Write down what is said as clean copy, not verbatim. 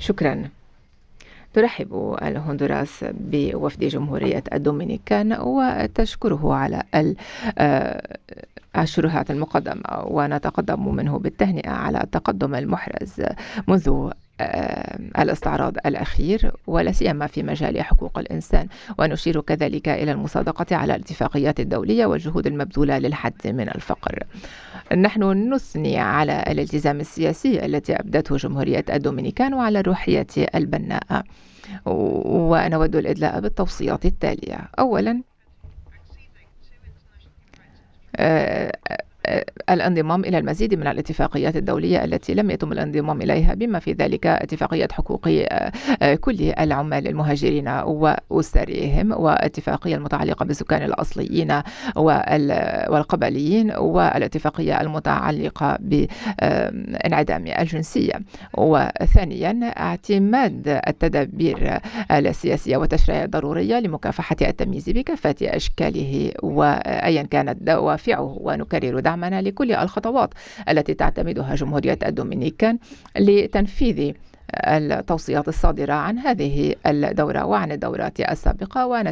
شكرا. ترحب الهندوراس بوفد جمهورية الدومينيكان وتشكره على الشروحات المقدمة، ونتقدم منه بالتهنئة على التقدم المحرز منذ الاستعراض الأخير، ولا سيما في مجال حقوق الإنسان. ونشير كذلك إلى المصادقة على الاتفاقيات الدولية والجهود المبذولة للحد من الفقر. نحن نثني على الالتزام السياسي التي أبدته جمهورية الدومينيكان وعلى الروحية البناءة، ونود الإدلاء بالتوصيات التالية. أولا، الانضمام إلى المزيد من الاتفاقيات الدولية التي لم يتم الانضمام إليها، بما في ذلك اتفاقية حقوق كل العمال المهاجرين وأسرهم، واتفاقية المتعلقة بالسكان الأصليين والقبليين، والاتفاقية المتعلقة بانعدام الجنسية. وثانيا، اعتماد التدابير السياسية والتشريعية الضرورية لمكافحة التمييز بكافة أشكاله وأيا كانت دوافعه. ونكرر دعمنا لكل الخطوات التي تعتمدها جمهورية الدومينيكان لتنفيذ التوصيات الصادرة عن هذه الدورة وعن الدورات السابقة.